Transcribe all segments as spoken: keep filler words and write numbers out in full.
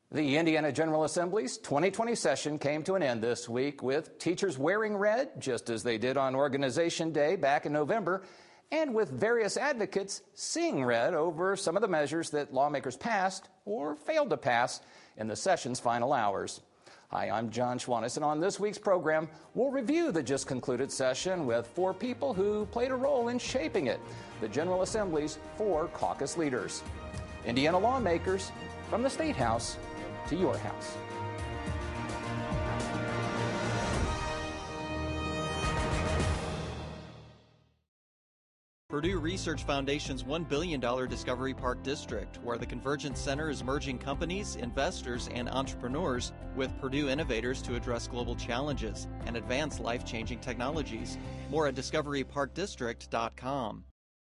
The Indiana General Assembly's twenty twenty session came to an end this week with teachers wearing red, just as they did on Organization Day back in November, and with various advocates seeing red over some of the measures that lawmakers passed or failed to pass in the session's final hours. Hi, I'm John Schwannis, and on this week's program, we'll review the just concluded session with four people who played a role in shaping it, the General Assembly's four caucus leaders. Indiana lawmakers from the State House to your house. Purdue Research Foundation's one billion dollars Discovery Park District, where the Convergence Center is merging companies, investors, and entrepreneurs with Purdue innovators to address global challenges and advance life-changing technologies. More at discovery park district dot com.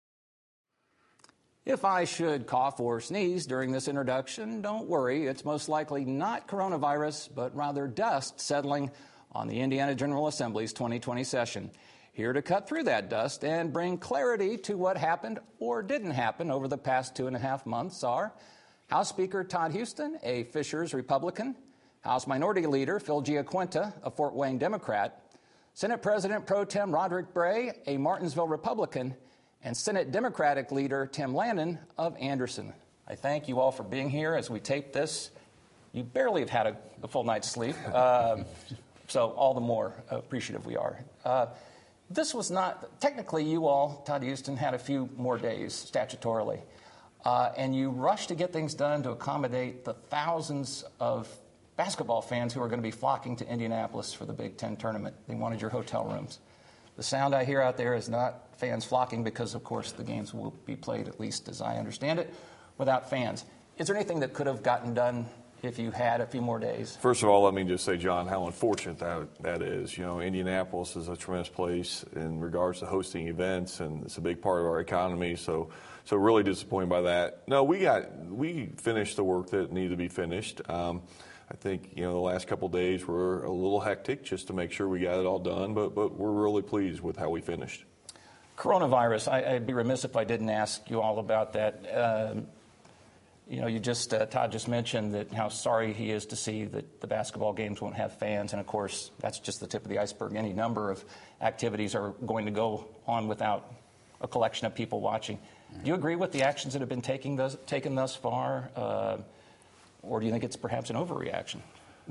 If I should cough or sneeze during this introduction, don't worry. It's most likely not coronavirus, but rather dust settling on the Indiana General Assembly's twenty twenty session. Here to cut through that dust and bring clarity to what happened or didn't happen over the past two and a half months are House Speaker Todd Huston, a Fishers Republican, House Minority Leader Phil Giaquinta, a Fort Wayne Democrat, Senate President Pro Tem Roderick Bray, a Martinsville Republican, and Senate Democratic Leader Tim Lannon of Anderson. I thank you all for being here as we tape this. You barely have had a, a full night's sleep, uh, so all the more appreciative we are. Uh, this was not, technically you all, Todd Huston, had a few more days statutorily, uh, and you rushed to get things done to accommodate the thousands of basketball fans who are going to be flocking to Indianapolis for the Big Ten tournament. They wanted your hotel rooms. The sound I hear out there is not fans flocking because, of course, the games will be played, at least as I understand it, without fans. Is there anything that could have gotten done if you had a few more days? First of all, let me just say, John, how unfortunate that that is. You know, Indianapolis is a tremendous place in regards to hosting events, and it's a big part of our economy. So, so really disappointed by that. No, we got we finished the work that needed to be finished. Um, I think, you know, the last couple of days were a little hectic just to make sure we got it all done, but but we're really pleased with how we finished. Coronavirus, I, I'd be remiss if I didn't ask you all about that. Um, you know, you just, uh, Todd just mentioned that how sorry he is to see that the basketball games won't have fans, and of course, that's just the tip of the iceberg. Any number of activities are going to go on without a collection of people watching. Do you agree with the actions that have been taking thus, taken thus far? Uh, Or do you think it's perhaps an overreaction?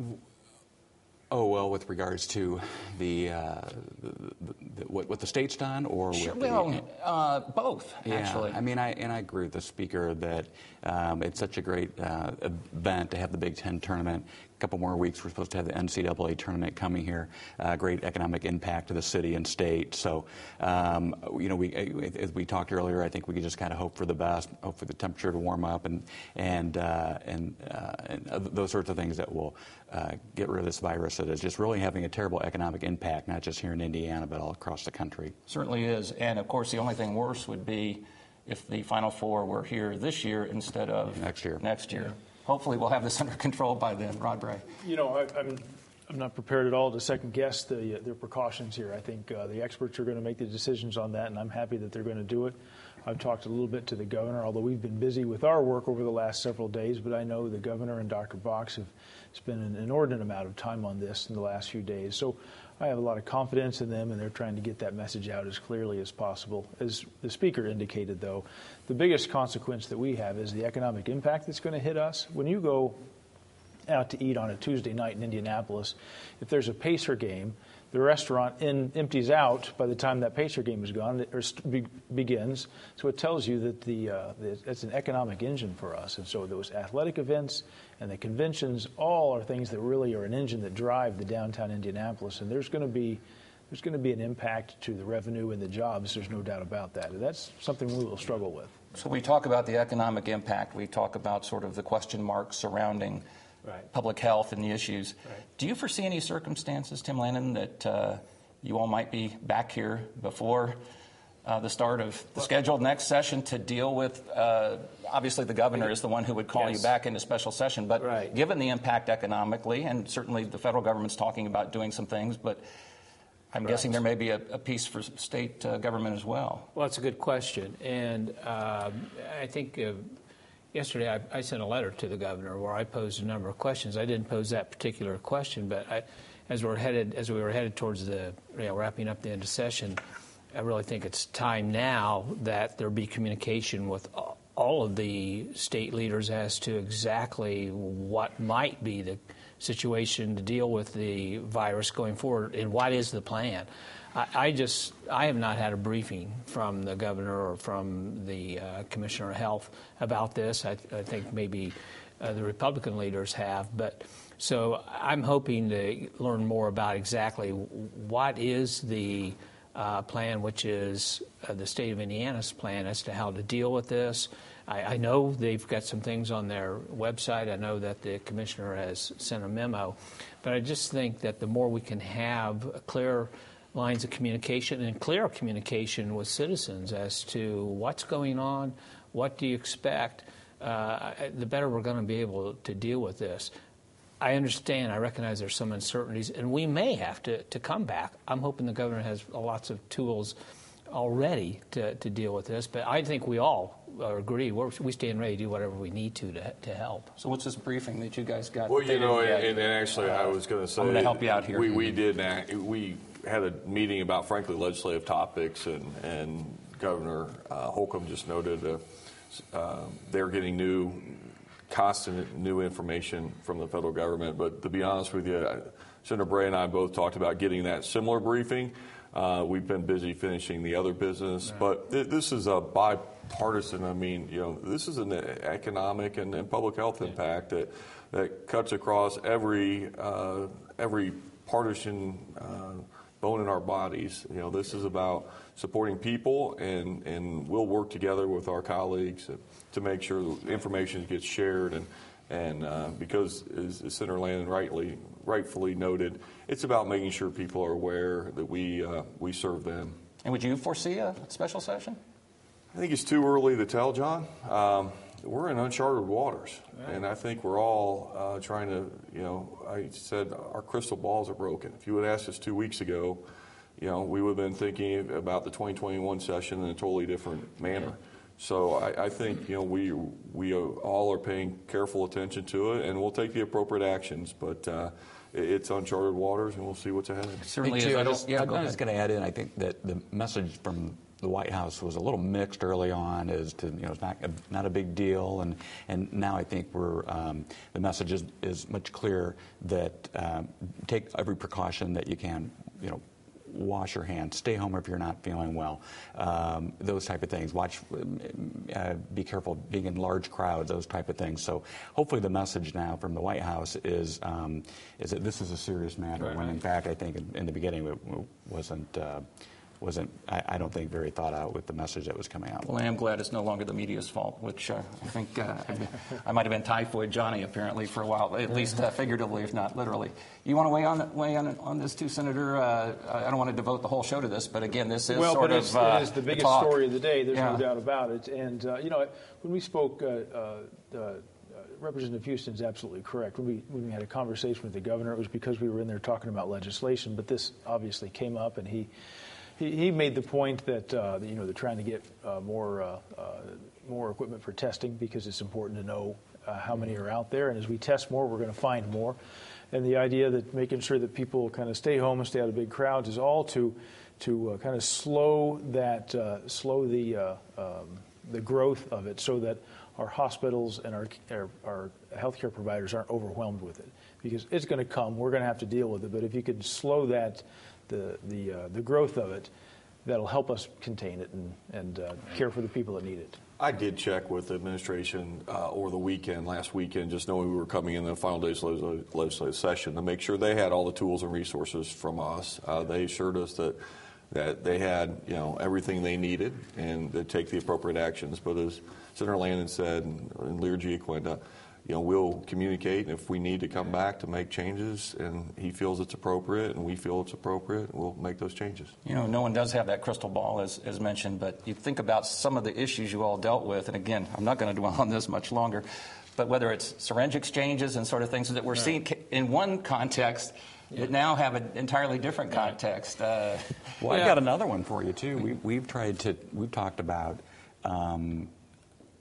Oh, well, with regards to the, uh, the, the, the what, what the state's done, or sure, with well, the, uh, both, yeah, actually. I mean, I and I agree with the speaker that um, it's such a great uh, event to have the Big Ten tournament. A couple more weeks, we're supposed to have the N C double A tournament coming here. Uh, great economic impact to the city and state. So, um, you know, we as we talked earlier, I think we could just kind of hope for the best, hope for the temperature to warm up, and and uh, and, uh, and those sorts of things that will uh, get rid of this virus that is just really having a terrible economic impact, not just here in Indiana, but all across the country. Certainly is, and of course, the only thing worse would be if the Final Four were here this year instead of next year. Next year. Yeah. Hopefully we'll have this under control by then. Rod Bray. You know, I, I'm, I'm not prepared at all to second guess the, the precautions here. I think uh, the experts are going to make the decisions on that, and I'm happy that they're going to do it. I've talked a little bit to the governor, although we've been busy with our work over the last several days, but I know the governor and Doctor Box have spent an inordinate amount of time on this in the last few days. So I have a lot of confidence in them, and they're trying to get that message out as clearly as possible. As the speaker indicated, though, the biggest consequence that we have is the economic impact that's going to hit us. When you go out to eat on a Tuesday night in Indianapolis, if there's a Pacer game, the restaurant in, empties out by the time that Pacer game is gone or be, begins. So it tells you that the, uh, the it's an economic engine for us. And so those athletic events and the conventions all are things that really are an engine that drive the downtown Indianapolis. And there's going to be there's going to be an impact to the revenue and the jobs. There's no doubt about that. And that's something we will struggle with. So we talk about the economic impact. We talk about sort of the question marks surrounding Right. public health and the issues. Right. Do you foresee any circumstances, Tim Lannon, that uh, you all might be back here before uh, the start of the scheduled next session to deal with, uh, obviously the governor is the one who would call yes. you back into special session, but right. given the impact economically, and certainly the federal government's talking about doing some things, but I'm right. guessing there may be a, a piece for state uh, government as well. Well, it's a good question, and um, I think uh, yesterday I, I sent a letter to the governor where I posed a number of questions. I didn't pose that particular question, but I, as we're headed, as we were headed towards the you know, wrapping up the end of session, I really think it's time now that there be communication with all of the state leaders as to exactly what might be the situation to deal with the virus going forward and what is the plan. I, I just, I have not had a briefing from the governor or from the uh, commissioner of health about this. I, I think maybe uh, the Republican leaders have, but so I'm hoping to learn more about exactly what is the uh, plan, which is uh, the state of Indiana's plan as to how to deal with this. I, I know they've got some things on their website. I know that the commissioner has sent a memo, but I just think that the more we can have clear lines of communication and clear communication with citizens as to what's going on, what do you expect, uh, the better we're going to be able to deal with this. I understand, I recognize there's some uncertainties, and we may have to, to come back. I'm hoping the governor has lots of tools already to, to deal with this, but I think we all agree we're, we stand ready to do whatever we need to, to to help. So what's this briefing that you guys got? Well, you know, and, and actually I was going to say... I'm going to help you out here. We, we did, we had a meeting about, frankly, legislative topics, and, and Governor uh, Holcomb just noted uh, uh, they're getting new... constant new information from the federal government. But to be honest with you, Senator Bray and I both talked about getting that similar briefing. Uh, we've been busy finishing the other business, right. but th- this is a bipartisan. I mean, you know, this is an economic and, and public health yeah. impact that that cuts across every uh, every partisan uh, bone in our bodies. You know, this is about supporting people, and, and we'll work together with our colleagues to make sure the information gets shared. And, and uh, because, as, as Senator Landon rightly, rightfully noted, it's about making sure people are aware that we, uh, we serve them. And would you foresee a special session? I think it's too early to tell, John. Um, we're in uncharted waters, right. and I think we're all uh, trying to, you know, I said our crystal balls are broken. If you would ask us two weeks ago, you know, we would have been thinking about the twenty twenty-one session in a totally different manner. So I, I think, you know, we we all are paying careful attention to it, and we'll take the appropriate actions. But uh, it's uncharted waters, and we'll see what's ahead. Certainly is. I just, yeah, I was going to add in, I think that the message from the White House was a little mixed early on as to, you know, it's not a, not a big deal, and, and now I think we're, um, the message is, is much clearer that um, take every precaution that you can, you know, wash your hands, stay home if you're not feeling well, um, those type of things. Watch, uh, be careful being in large crowds, those type of things. So hopefully the message now from the White House is um, is that this is a serious matter, right, when in fact I think in, in the beginning it wasn't, uh, wasn't I, I don't think, very thought out with the message that was coming out. Well, I am glad it's no longer the media's fault, which uh, I think uh, I might have been Typhoid Johnny apparently for a while, at least uh, figuratively, if not literally. You want to weigh on weigh on, on this too, Senator? Uh, I don't want to devote the whole show to this, but again, this is well, sort but of uh, it is the biggest the story of the day. There's yeah. no doubt about it. And uh, you know, when we spoke, uh, uh, uh, Representative Houston is absolutely correct. When we when we had a conversation with the governor, it was because we were in there talking about legislation. But this obviously came up, and he. He, he made the point that, uh, you know, they're trying to get uh, more uh, uh, more equipment for testing because it's important to know uh, how many are out there. And as we test more, we're going to find more. And the idea that making sure that people kind of stay home and stay out of big crowds is all to to uh, kind of slow that uh, slow the uh, um, the growth of it, so that our hospitals and our our, our healthcare providers aren't overwhelmed with it, because it's going to come. We're going to have to deal with it. But if you could slow that. the the uh, the growth of it, that'll help us contain it and, and uh, care for the people that need it. I did check with the administration uh, over the weekend, last weekend, just knowing we were coming in the final days of the legislative session, to make sure they had all the tools and resources from us. Uh, they assured us that that they had, you know, everything they needed and they'd take the appropriate actions. But as Senator Landon said, and Lear Giaquinta, you know, we'll communicate, and if we need to come back to make changes and he feels it's appropriate and we feel it's appropriate, we'll make those changes. You know, no one does have that crystal ball, as, as mentioned, but you think about some of the issues you all dealt with, and again, I'm not going to dwell on this much longer, but whether it's syringe exchanges and sort of things that we're right. seeing in one context yeah. that now have an entirely different context. Uh, well, yeah. I've got another one for you, too. We, we've tried to, we've talked about um,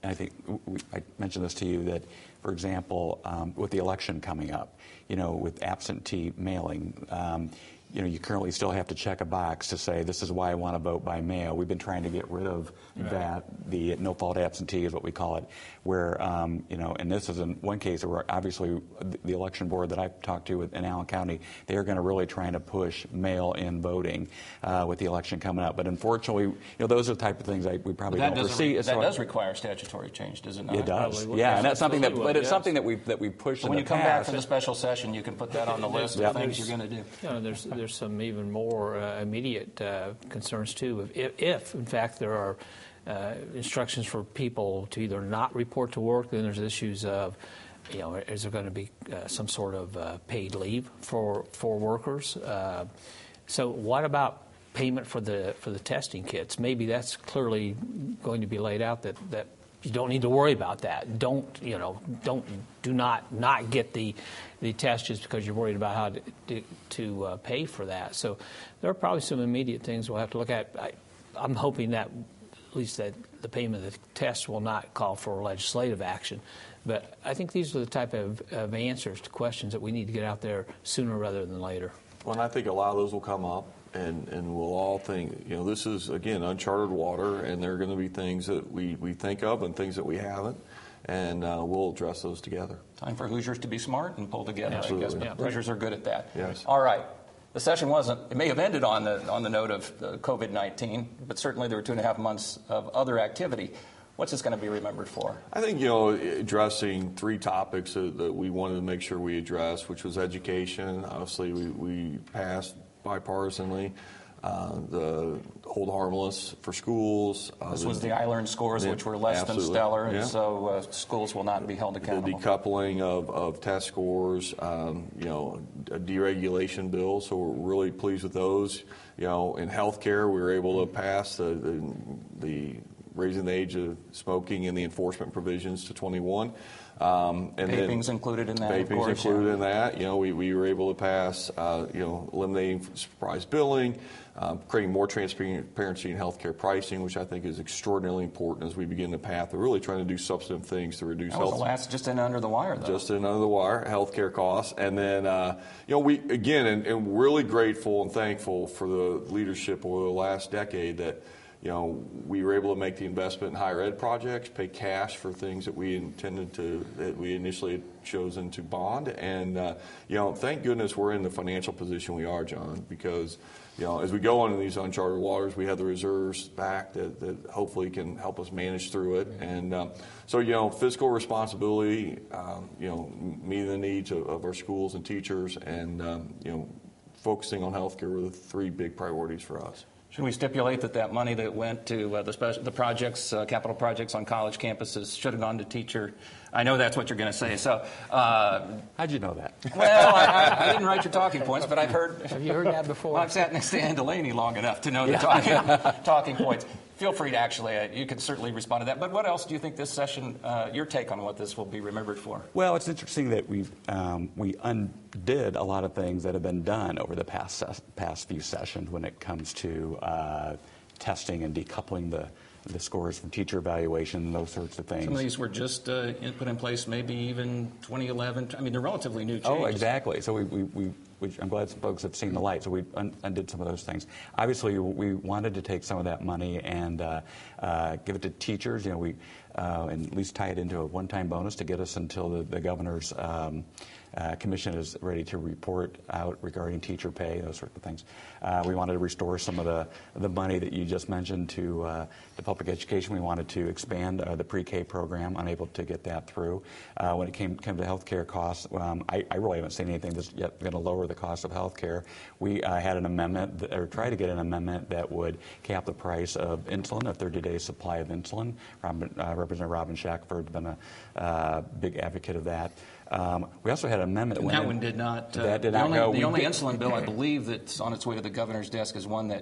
I think we, I mentioned this to you, that, for example, um, with the election coming up, you know, with absentee mailing, um, you know, you currently still have to check a box to say, this is why I want to vote by mail. We've been trying to get rid of right. that. The no-fault absentee is what we call it, where, um, you know, and this is in one case where obviously the election board that I've talked to in Allen County, they are going to really trying to push mail-in voting uh, with the election coming up. But unfortunately, you know, those are the type of things I, we probably that don't foresee. That so does require statutory change, does it not? It does, Probably. yeah, Yes, and that's something that, but it's yes. something that we that we push so in when the you come past. back from the special session, you can put that on the list yep. of things you're going to do. You know, there's there's some even more uh, immediate uh, concerns too. If, if in fact there are uh, instructions for people to either not report to work, then there's issues of, you know, is there going to be uh, some sort of uh, paid leave for for workers? Uh, so what about payment for the for the testing kits? Maybe that's clearly going to be laid out that that. You don't need to worry about that. Don't, you know, don't, do not not get the the test just because you're worried about how to, to, to uh, pay for that. So there are probably some immediate things we'll have to look at. I, I'm hoping that at least that the payment of the test will not call for legislative action. But I think these are the type of, of answers to questions that we need to get out there sooner rather than later. Well, and I think a lot of those will come up. And, and we'll all think, you know, this is, again, uncharted water, and there are going to be things that we, we think of and things that we haven't, and uh, we'll address those together. Time for Hoosiers to be smart and pull together, Absolutely. I guess. Yeah. Hoosiers are good at that. Yes. All right. The session wasn't, it may have ended on the, on the note of uh, COVID nineteen, but certainly there were two and a half months of other activity. What's this going to be remembered for? I think, you know, addressing three topics that, that we wanted to make sure we addressed, which was education. Obviously, we, we passed bipartisanly. Uh, the hold harmless for schools. Uh, this the, was the I Learned scores, the, which were less absolutely. than stellar, yeah. and so uh, schools will not be held accountable. The decoupling of, of test scores, um, you know, a deregulation bill, so we're really pleased with those. You know, in healthcare, we were able to pass the, the, the raising the age of smoking and the enforcement provisions to twenty-one. Um, and Vaping's then, included in that, Vaping's of course, included yeah. in that. You know, we, we were able to pass, uh, you know, eliminating surprise billing, um, creating more transparency in healthcare pricing, which I think is extraordinarily important as we begin the path of really trying to do substantive things to reduce that was health. the last, just in under the wire, though. Just in under the wire, healthcare costs. And then, uh, you know, we, again, and, and really grateful and thankful for the leadership over the last decade that, you know, we were able to make the investment in higher ed projects, pay cash for things that we intended to, that we initially had chosen to bond. And, uh, you know, thank goodness we're in the financial position we are, John, because, you know, as we go on in these uncharted waters, we have the reserves back that, that hopefully can help us manage through it. And um, so, you know, fiscal responsibility, um, you know, meeting the needs of, of our schools and teachers, and, um, you know, focusing on healthcare were the three big priorities for us. Should we stipulate that that money that went to uh, the special, the projects, uh, capital projects on college campuses should have gone to teacher? I know that's what you're going to say. So, uh, how'd you know that? Well, I, I, I didn't write your talking points, but I've heard. Have you heard that before? Well, I've sat next to Ann Delaney long enough to know the talking talking points. Feel free to actually, uh, you can certainly respond to that. But what else do you think this session, uh, your take on what this will be remembered for? Well, it's interesting that we um, we undid a lot of things that have been done over the past ses- past few sessions when it comes to uh, testing and decoupling the the scores from teacher evaluation and those sorts of things. Some of these were just uh, put in place maybe even twenty eleven. I mean, they're relatively new changes. Oh, exactly. So we, we, we, we I'm glad some folks have seen the light. So we un- undid some of those things. Obviously, we wanted to take some of that money and uh, uh, give it to teachers. You know, we uh, and at least tie it into a one-time bonus to get us until the, the governor's um, Uh, commission is ready to report out regarding teacher pay, those sorts of things. Uh, we wanted to restore some of the, the money that you just mentioned to uh, the public education. We wanted to expand uh, the pre-K program, unable to get that through. Uh, when it came, came to health care costs, um, I, I really haven't seen anything that's yet going to lower the cost of health care. We uh, had an amendment, that, or tried to get an amendment that would cap the price of insulin, a thirty-day supply of insulin. Robin, uh, Representative Robin Shackford has been a uh, big advocate of that. Um, we also had an amendment. And that, that went one in, did not. Uh, that did the not only, go. the we only did, insulin bill I believe that's on its way to the governor's desk is one that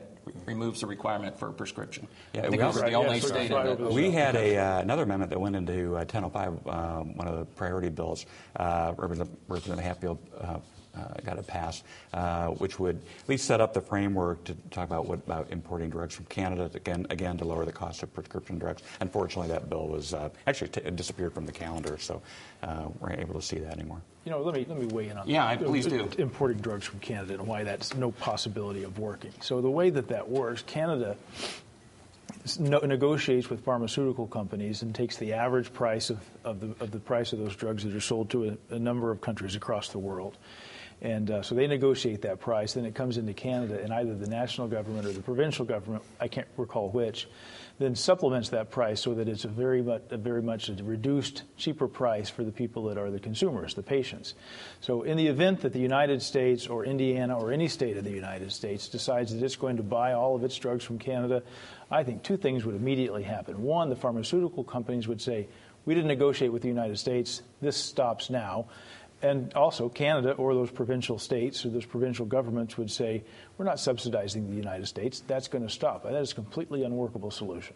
removes the requirement for a prescription. Yeah, I think we we were also- the Right, only yeah, so state right in over that. the We had a, uh, another amendment that went into uh, ten oh five, uh, one of the priority bills. Uh, Representative, Representative Hatfield uh, uh, got it passed, uh, which would at least set up the framework to talk about what about importing drugs from Canada, to, again, again to lower the cost of prescription drugs. Unfortunately, that bill was uh, actually t- it disappeared from the calendar, so uh, we're not able to see that anymore. You know, let me let me weigh in on Yeah, that. please do. Importing drugs from Canada and why that's no possibility of working. So the way that that works, Canada no, negotiates with pharmaceutical companies and takes the average price of, of, the, of the price of those drugs that are sold to a, a number of countries across the world. And uh, so they negotiate that price. Then it comes into Canada, and either the national government or the provincial government, I can't recall which, then supplements that price so that it's a very much, a very much a reduced, cheaper price for the people that are the consumers, the patients. So in the event that the United States or Indiana or any state of the United States decides that it's going to buy all of its drugs from Canada, I think two things would immediately happen. One, the pharmaceutical companies would say, we didn't negotiate with the United States, this stops now. And also Canada or those provincial states or those provincial governments would say, we're not subsidizing the United States. That's going to stop. That is a completely unworkable solution.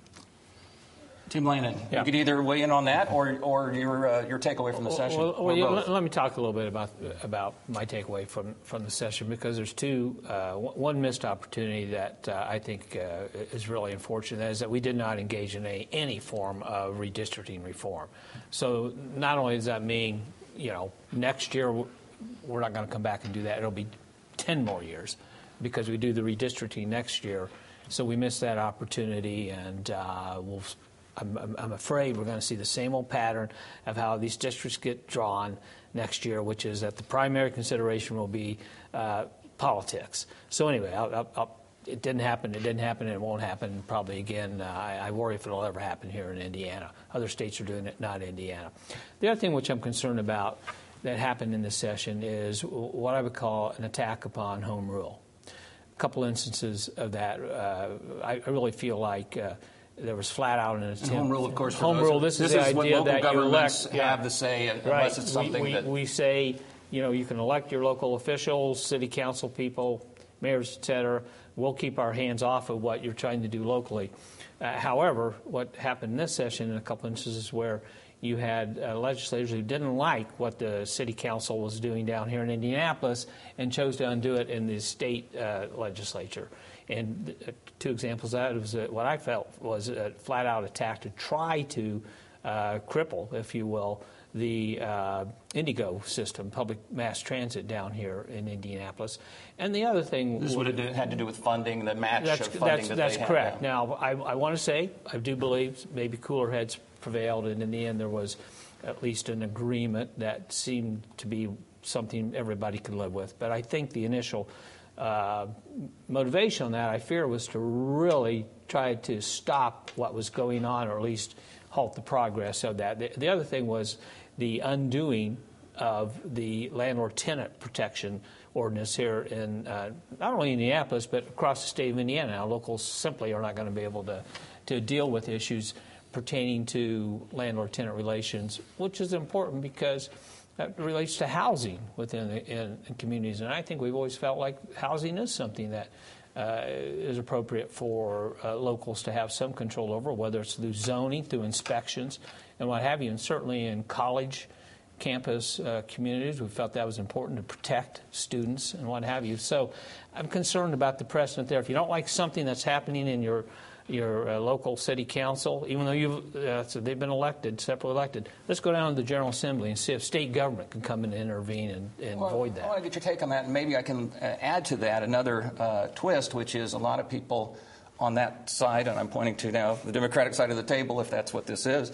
Tim Lannon, Yeah. you could either weigh in on that or, or your, uh, your takeaway from the session. Well, or well, yeah, both. let, let me talk a little bit about about my takeaway from, from the session, because there's two, uh, one missed opportunity that uh, I think uh, is really unfortunate. That is that we did not engage in a, any form of redistricting reform. So not only does that mean, you know, next year we're not going to come back and do that. It'll be ten more years because we do the redistricting next year. So we missed that opportunity, and uh, we'll. I'm, I'm afraid we're going to see the same old pattern of how these districts get drawn next year, which is that the primary consideration will be uh, politics. So anyway, I'll, I'll, I'll, it didn't happen, it didn't happen, and it won't happen probably again. Uh, I, I worry if it'll ever happen here in Indiana. Other states are doing it, not Indiana. The other thing which I'm concerned about that happened in this session is what I would call an attack upon home rule. A couple instances of that. Uh, I, I really feel like uh, there was flat out an attempt. And home rule, of course, for home those- rule. This, this is the is what idea local that you governments elect, have yeah. the say, unless right. it's something we, we, that- we say, you know, you can elect your local officials, city council people, mayors, et cetera. We'll keep our hands off of what you're trying to do locally. Uh, however, what happened in this session in a couple instances where you had uh, legislators who didn't like what the city council was doing down here in Indianapolis and chose to undo it in the state uh, legislature. And uh, two examples of that was uh, what I felt was a flat-out attack to try to uh, cripple, if you will, the uh, Indigo system, public mass transit down here in Indianapolis. And the other thing... This would have had to do with funding, the match That's, of funding that's, that that's they correct. have. Now, I, I want to say, I do believe maybe cooler heads prevailed, and in the end there was at least an agreement that seemed to be something everybody could live with. But I think the initial uh, motivation on that, I fear, was to really try to stop what was going on, or at least halt the progress of that. The, the other thing was the undoing of the landlord-tenant protection ordinance here in uh, not only Indianapolis, but across the state of Indiana. Now, locals simply are not going to be able to, to deal with issues pertaining to landlord-tenant relations, which is important because that relates to housing within the, in, in communities. And I think we've always felt like housing is something that uh, is appropriate for uh, locals to have some control over, whether it's through zoning, through inspections, and what have you. And certainly in college campus uh, communities, we felt that was important to protect students and what have you. So I'm concerned about the precedent there. If you don't like something that's happening in your your uh, local city council, even though you've uh, so they've been elected, separately elected, let's go down to the General Assembly and see if state government can come in and intervene and, and well, void that. I want to get your take on that, and maybe I can uh, add to that another uh, twist, which is a lot of people on that side, and I'm pointing to now the Democratic side of the table, if that's what this is,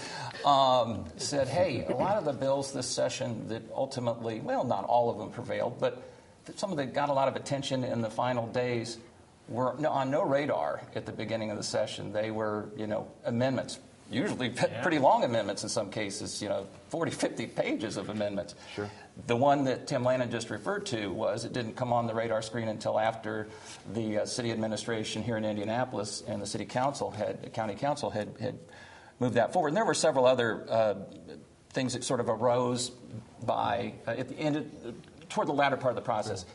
um, said, hey, a lot of the bills this session that ultimately, well, not all of them prevailed, but some of them got a lot of attention in the final days were on no radar at the beginning of the session. They were, you know, amendments, usually Yeah. pretty long amendments in some cases, you know, forty, fifty pages of amendments. Sure. The one that Tim Lannon just referred to was it didn't come on the radar screen until after the uh, city administration here in Indianapolis and the city council had, the county council had, had moved that forward. And there were several other uh, things that sort of arose by, uh, at the end, of, toward the latter part of the process.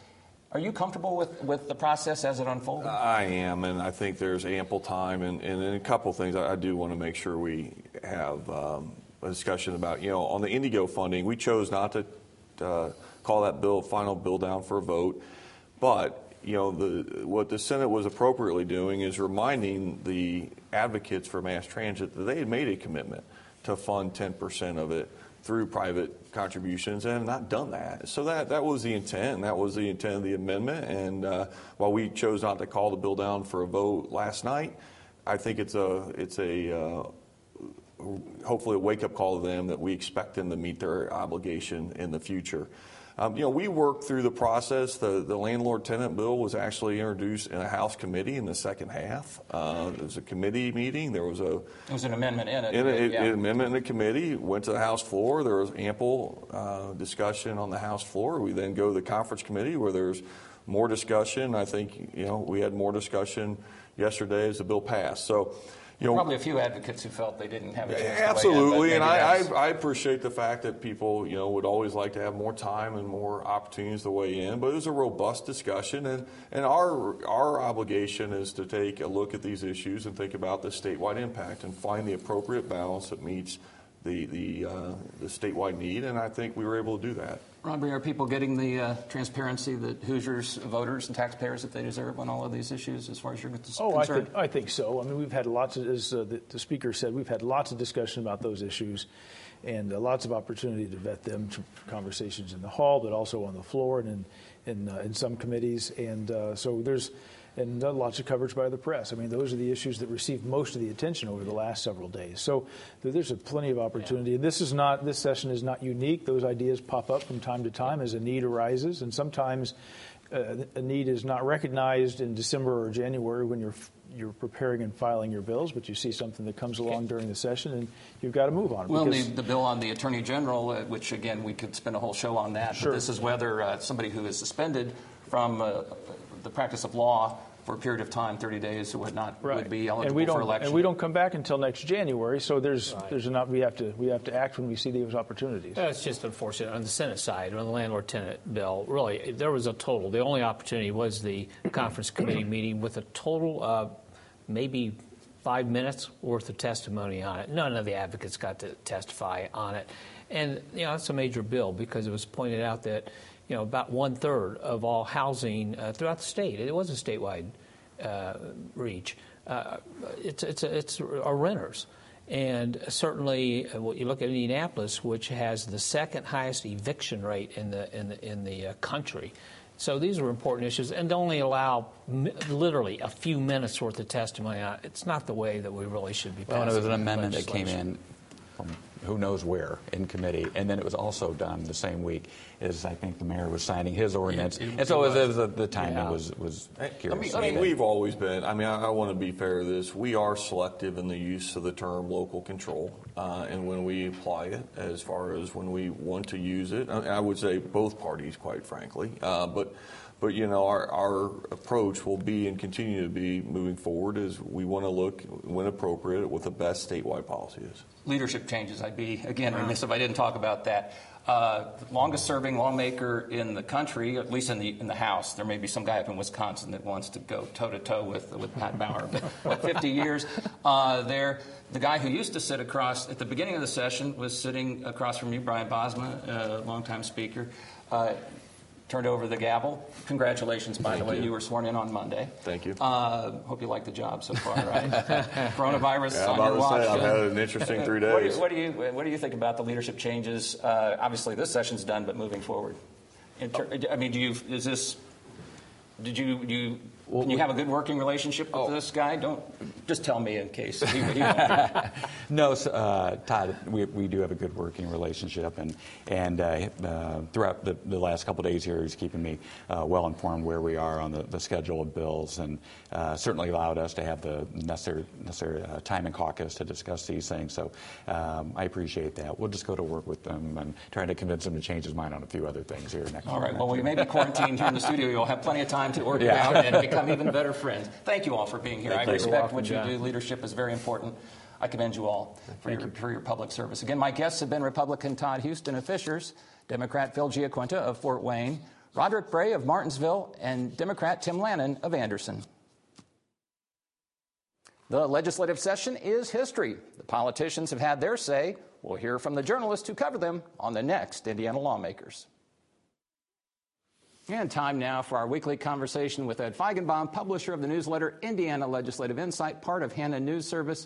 Are you comfortable with, with the process as it unfolded? I am, and I think there's ample time. And, and in a couple of things, I, I do want to make sure we have um, a discussion about, you know, on the Indigo funding, we chose not to uh, call that bill final bill down for a vote. But, you know, the, what the Senate was appropriately doing is reminding the advocates for mass transit that they had made a commitment to fund ten percent of it through private contributions and have not done that. So that, that was the intent, and that was the intent of the amendment. And uh, while we chose not to call the bill down for a vote last night, I think it's a, it's a uh, hopefully a wake-up call to them that we expect them to meet their obligation in the future. Um, you know, we worked through the process. The, the landlord-tenant bill was actually introduced in a House committee in the second half. Uh, there was a committee meeting. There was a There was an amendment in it. in a, yeah. An amendment in the committee. Went to the House floor. There was ample uh, discussion on the House floor. We then go to the conference committee where there's more discussion. I think, you know, we had more discussion yesterday as the bill passed. So, you know, probably a few advocates who felt they didn't have a chance to absolutely, weigh in, and I, that's... I, I appreciate the fact that people, you know, would always like to have more time and more opportunities to weigh in. But it was a robust discussion, and, and our our obligation is to take a look at these issues and think about the statewide impact and find the appropriate balance that meets the the uh, the statewide need. And I think we were able to do that. Robbie, are people getting the uh, transparency that Hoosiers, voters, and taxpayers that they deserve on all of these issues as far as you're concerned? Oh, I think, I think so. I mean, we've had lots of, as uh, the, the speaker said, we've had lots of discussion about those issues and uh, lots of opportunity to vet them, to conversations in the hall, but also on the floor and in, in, uh, in some committees. And uh, so there's and uh, lots of coverage by the press. I mean, those are the issues that received most of the attention over the last several days. So there's a plenty of opportunity. Yeah. And this is not, this session is not unique. Those ideas pop up from time to time as a need arises. And sometimes uh, a need is not recognized in December or January when you're you're preparing and filing your bills, but you see something that comes along during the session, and you've got to move on it. Well, the, the bill on the Attorney General, uh, which, again, we could spend a whole show on that. Sure. But this is whether uh, somebody who is suspended from uh, the practice of law for a period of time, thirty days or whatnot, right. would be eligible and we don't, for election. And we don't come back until next January, so there's right. there's enough, we have to we have to act when we see those opportunities. That's just unfortunate. On the Senate side, on the landlord-tenant bill, really, there was a total. The only opportunity was the conference committee meeting with a total of maybe five minutes worth of testimony on it. None of the advocates got to testify on it. And, you know, that's a major bill because it was pointed out that, you know, about one-third of all housing uh, throughout the state, it was a statewide uh, reach, uh, it's, it's, it's our renters. And certainly, uh, you look at Indianapolis, which has the second highest eviction rate in the in the, in the uh, country. So these are important issues, and to only allow m- literally a few minutes worth of testimony on it, it's not the way that we really should be passing. Well, and it was an amendment that came in from who knows where in committee, and then it was also done the same week as I think the mayor was signing his ordinance, it, it, and so it was, was, it was a, the timing yeah. was was curious. I mean, I mean we've always been. I mean, I, I want to be fair to this. We are selective in the use of the term local control, uh, and when we apply it, as far as when we want to use it, I, I would say both parties, quite frankly, uh, but. But, you know, our, our approach will be and continue to be moving forward is we want to look, when appropriate, at what the best statewide policy is. Leadership changes. I'd be, again, remiss if I didn't talk about that. Uh, longest-serving lawmaker in the country, at least in the in the House. There may be some guy up in Wisconsin that wants to go toe-to-toe with with Pat Bauer. But what, fifty years uh, there. The guy who used to sit across, at the beginning of the session, was sitting across from you, Brian Bosma, uh, longtime speaker. Uh, Turned over the gavel. Congratulations, by Thank the way. You. you were sworn in on Monday. Thank you. Uh, hope you like the job so far, right? Coronavirus yeah, on your watch. say, I've had an interesting three days. What do you, what do you, what do you think about the leadership changes? Uh, obviously, this session's done, but moving forward. Ter- I mean, do you, is this, did you, do you, well, can you have a good working relationship with oh. this guy? Don't, just tell me in case. He, he no, uh, Todd, we, we do have a good working relationship, and and uh, uh, throughout the, the last couple of days here, he's keeping me uh, well informed where we are on the, the schedule of bills, and uh, certainly allowed us to have the necessary necessary uh, time in caucus to discuss these things. So um, I appreciate that. We'll just go to work with them and trying to convince him to change his mind on a few other things here next. All right. Well, we may be quarantined here in the studio. You'll have plenty of time to work yeah. it out and become even better friends. Thank you all for being here. Thank I you. respect welcome, what you John. do. Leadership is very important. I commend you all for your, for your public service. Again, my guests have been Republican Todd Houston of Fishers, Democrat Phil Giaquinta of Fort Wayne, Roderick Bray of Martinsville and Democrat Tim Lannon of Anderson. The legislative session is history. The politicians have had their say. We'll hear from the journalists who cover them on the next Indiana Lawmakers. And time now for our weekly conversation with Ed Feigenbaum, publisher of the newsletter Indiana Legislative Insight, part of Hannah News Service.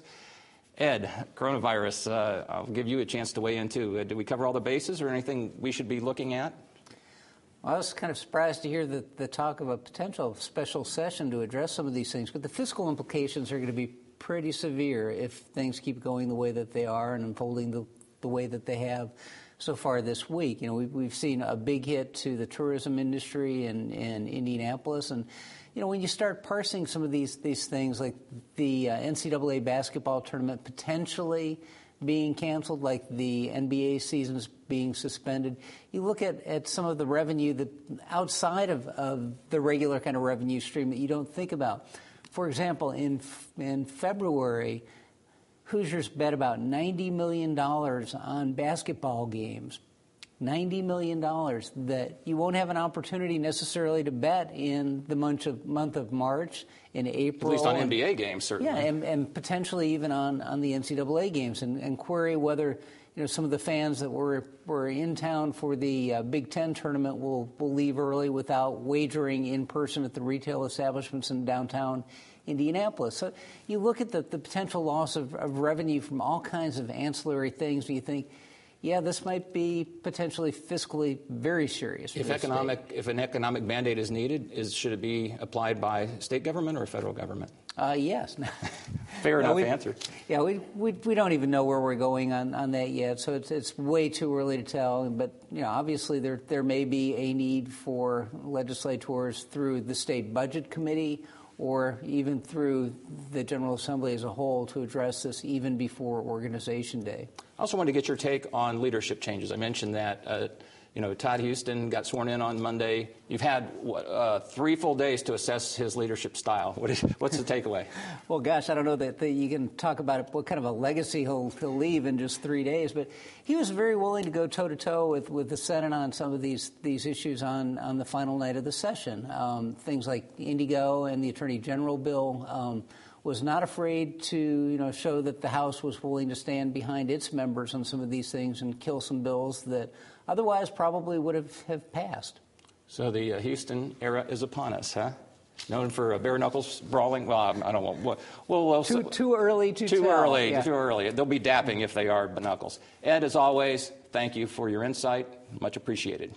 Ed, coronavirus, uh, I'll give you a chance to weigh in too. Uh, did we cover all the bases or anything we should be looking at? Well, I was kind of surprised to hear the, the talk of a potential special session to address some of these things, but the fiscal implications are going to be pretty severe if things keep going the way that they are and unfolding the, the way that they have so far this week. You know, we've, we've seen a big hit to the tourism industry in, in Indianapolis, and you know, when you start parsing some of these these things, like the uh, N C double A basketball tournament potentially being canceled, like the N B A seasons being suspended, you look at, at some of the revenue that outside of, of the regular kind of revenue stream that you don't think about. For example, in in February, Hoosiers bet about ninety million dollars on basketball games. ninety million dollars that you won't have an opportunity necessarily to bet in the month of, month of March, in April. At least on and, N B A games, certainly. Yeah, and, and potentially even on, on the N C double A games. And, and query whether you know some of the fans that were, were in town for the uh, Big Ten tournament will, will leave early without wagering in person at the retail establishments in downtown Indianapolis. So you look at the, the potential loss of, of revenue from all kinds of ancillary things, and you think, yeah, this might be potentially fiscally very serious. If economic, state. if an economic mandate is needed, is should it be applied by state government or federal government? Uh, yes. Fair no, enough we, answer. Yeah, we, we we don't even know where we're going on, on that yet, so it's it's way too early to tell. But you know, obviously there there may be a need for legislators through the state budget committee or even through the General Assembly as a whole to address this even before Organization Day. I also wanted to get your take on leadership changes. I mentioned that, uh, you know, Todd Huston got sworn in on Monday. You've had what, uh, three full days to assess his leadership style. What is, what's the takeaway? Well, gosh, I don't know that, that you can talk about it, what kind of a legacy he'll, he'll leave in just three days. But he was very willing to go toe-to-toe with, with the Senate on some of these these issues on, on the final night of the session. Um, things like Indigo and the Attorney General bill. Um, was not afraid to, you know, show that the House was willing to stand behind its members on some of these things and kill some bills that otherwise probably would have, have passed. So the uh, Huston era is upon us, huh? Known for uh, bare knuckles brawling. Well, I don't want. Well, well, well too, too early to too tell. early. Yeah. Too early. They'll be dapping if they are knuckles. Ed, as always, thank you for your insight. Much appreciated.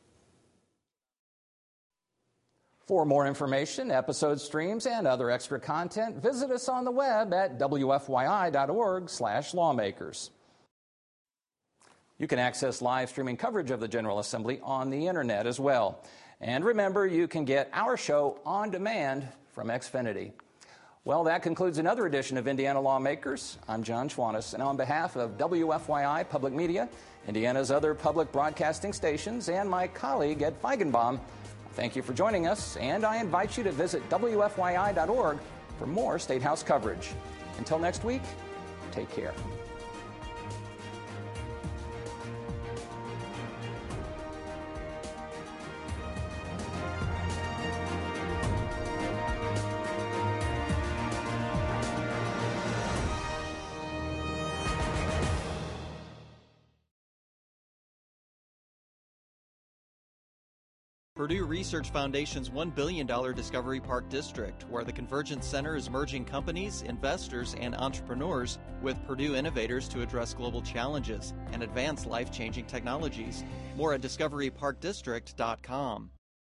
For more information, episode streams, and other extra content, visit us on the web at W F Y I dot org slash lawmakers. You can access live streaming coverage of the General Assembly on the Internet as well. And remember, you can get our show on demand from Xfinity. Well, that concludes another edition of Indiana Lawmakers. I'm John Schwantes, and on behalf of W F Y I Public Media, Indiana's other public broadcasting stations, and my colleague, Ed Feigenbaum, thank you for joining us, and I invite you to visit W F Y I dot org for more State House coverage. Until next week, take care. Purdue Research Foundation's one billion dollars Discovery Park District, where the Convergence Center is merging companies, investors, and entrepreneurs with Purdue innovators to address global challenges and advance life-changing technologies. More at discovery park district dot com.